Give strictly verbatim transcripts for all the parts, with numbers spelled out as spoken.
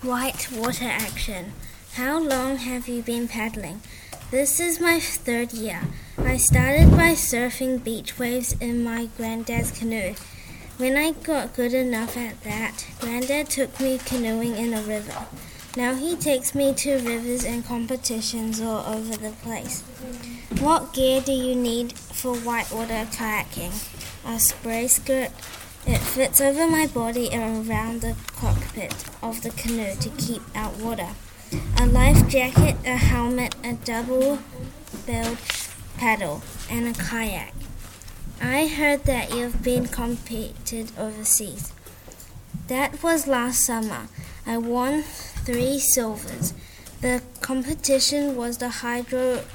White water action. How long have you been paddling? This is my third year. I started by surfing beach waves in my granddad's canoe. When I got good enough at that, Granddad took me canoeing in a river. Now he takes me to rivers and competitions all over the place. What gear do you need for whitewater kayaking? A spray skirt. It fits over my body and around the cockpit of the canoe to keep out water. A life jacket, a helmet, a double-billed paddle, and a kayak. I heard that you've been competed overseas. That was last summer. I won three silvers. The competition was the Hydro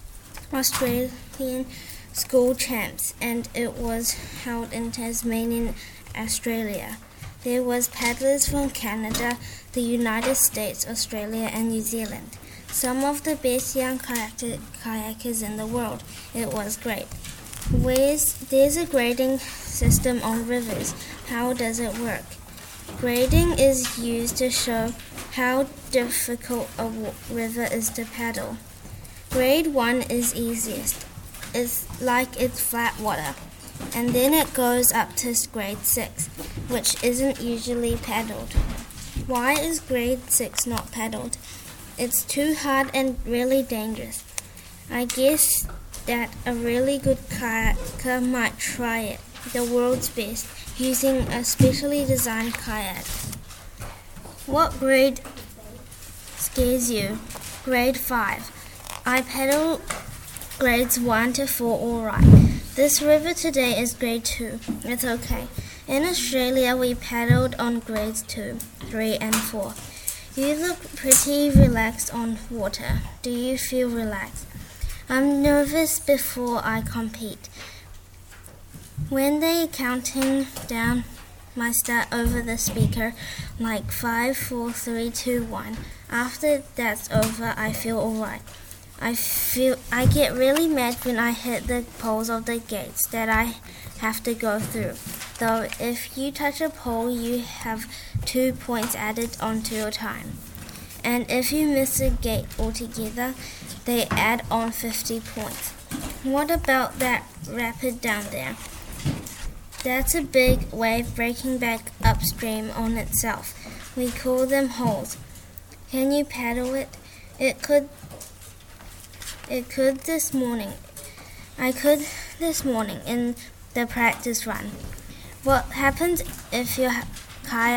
Australian School Champs, and it was held in Tasmania, Australia. There was paddlers from Canada, the United States, Australia, and New Zealand. Some of the best young kayak- kayakers in the world. It was great. Where's, there's a grading system on rivers. How does it work? Grading is used to show how difficult a w- river is to paddle. Grade one is easiest. It's like it's flat water. And then it goes up to grade six, which isn't usually paddled. Why is grade six not paddled? It's too hard and really dangerous. I guess that a really good kayaker might try it, the world's best, using a specially designed kayak. What grade scares you? Grade five. I paddle grades one to four all right. This river today is grade two. It's okay. In Australia, we paddled on grades two, three, and four. You look pretty relaxed on water. Do you feel relaxed? I'm nervous before I compete. When they're counting down my start over the speaker, like five, four, three, two, one. After that's over, I feel alright. I feel I get really mad when I hit the poles of the gates that I have to go through. Though if you touch a pole, you have two points added onto your time. And if you miss a gate altogether, they add on fifty points. What about that rapid down there? That's a big wave breaking back upstream on itself. We call them holes. Can you paddle it? It could It could this morning. I could this morning in the practice run. What happens if your kayak